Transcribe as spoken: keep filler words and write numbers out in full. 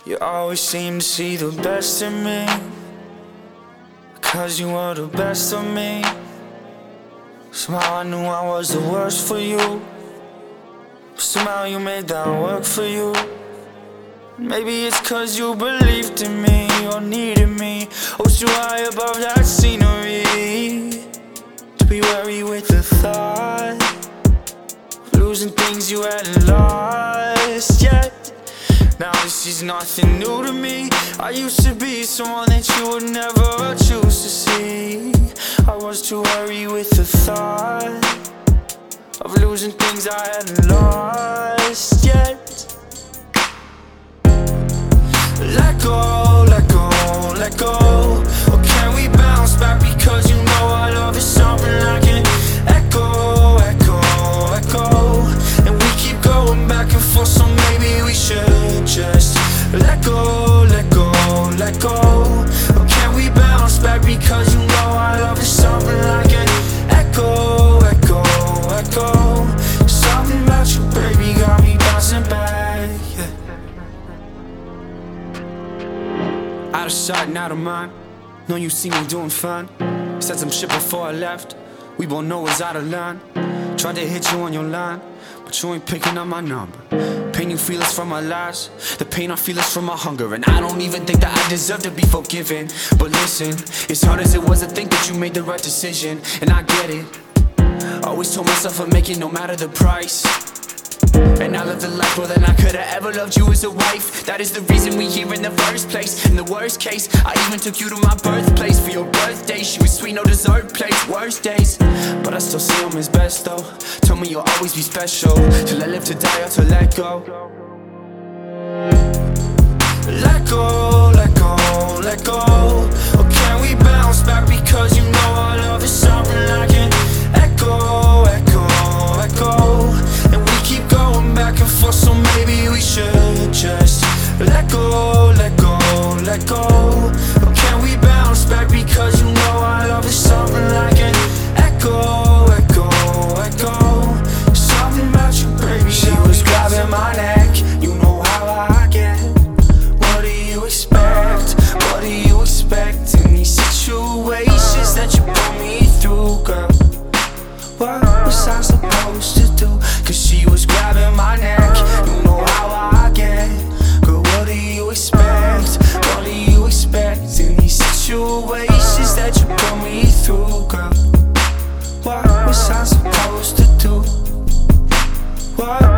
You always seem to see the best in me, 'cause you were the best of me. Somehow I knew I was the worst for you, but somehow you made that work for you. Maybe it's 'cause you believed in me or needed me. I was too high above that scenery to be wary with the thought of losing things you hadn't lost yet. Now this is nothing new to me. I used to be someone that you would never choose to see. I was too worried with the thought of losing things I hadn't lost yet. Let go, let go, let go. Or can we bounce back? Because you know our love is something I can echo, echo, echo. And we keep going back and forth, so maybe we should just let go, let go, let go. Or can we bounce back? Because you know our love is something I can echo, echo, echo. Something about you, baby, got me bouncing back, yeah. Out of sight and out of mind. Know you see me doing fine. Said some shit before I left. We both know it's out of line. Tried to hit you on your line, but you ain't picking up my number. Pain you feel is from my lies. The pain I feel is from my hunger. And I don't even think that I deserve to be forgiven. But listen, as hard as it was to think that you made the right decision, and I get it. Always told myself I'd make it no matter the price. And I lived a life more than I could've ever loved you as a wife. That is the reason we here in the first place. In the worst case, I even took you to my birthplace for your birthday. She was sweet, no dessert place, worst days. But I still see him as best though. Told me you'll always be special, till I live to die or to let go. Let go, let go, let go. Or can we bounce back? Because you know our love is something I can echo, echo, echo. And we keep going back and forth, so maybe we should just let go, let go, let go. Or can we bounce back? Because you know our love is something I can echo, echo, echo. Something about you, baby. She was grabbing my neck, you know how I get. What do you expect? What do you expect in these situations that you put me through, girl? What was I supposed to do? 'Cause she was grabbing my neck, you know how I get. Girl, what do you expect? What do you expect in these situations that you put me through, girl? What was I supposed to do? What